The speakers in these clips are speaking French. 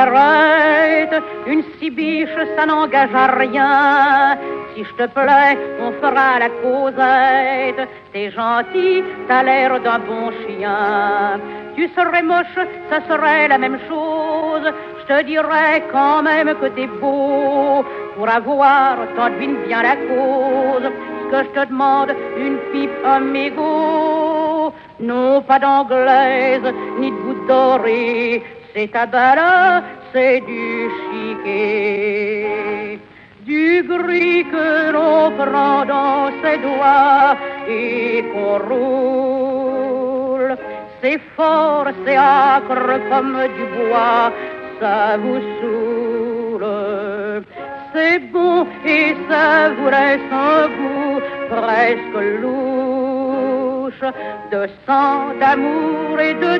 cigarette, une cibiche, ça n'engage à rien. Si je te plais, on fera la causette. T'es gentil, t'as l'air d'un bon chien. Tu serais moche, ça serait la même chose. Je te dirais quand même que t'es beau. Pour avoir, t'en devines bien la cause. Ce que je te demande, une pipe à mégot. Non, pas d'anglaise, ni de goutte dorée. C'est tabac, c'est du chiquet. Du gris que l'on prend dans ses doigts et qu'on roule. C'est fort, c'est âcre comme du bois, ça vous saoule. C'est bon et ça vous laisse un goût presque louche, de sang, d'amour et de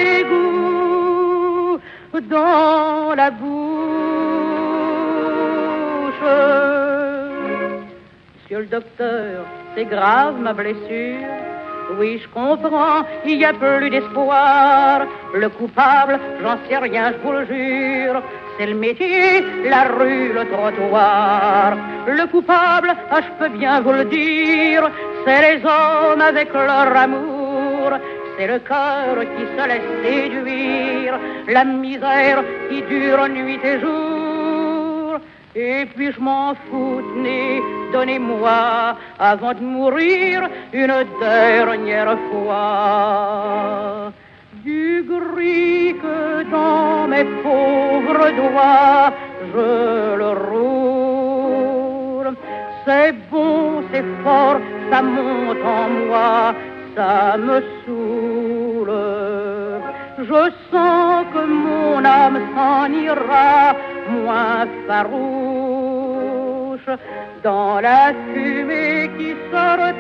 dégoût dans la bouche. Monsieur le docteur, c'est grave ma blessure. Oui, je comprends, il n'y a plus d'espoir. Le coupable, j'en sais rien, je vous le jure. C'est le métier, la rue, le trottoir. Le coupable, ah, je peux bien vous le dire, c'est les hommes avec leur amour. C'est le cœur qui se laisse séduire, la misère qui dure nuit et jour. Et puis je m'en fous, tenez, donnez-moi, avant de mourir, une dernière fois. Du gris que dans mes pauvres doigts, je le roule. C'est bon, c'est fort, ça monte en moi, ça me saoule. Je sens que mon âme s'en ira, moins farouche, dans la fumée qui se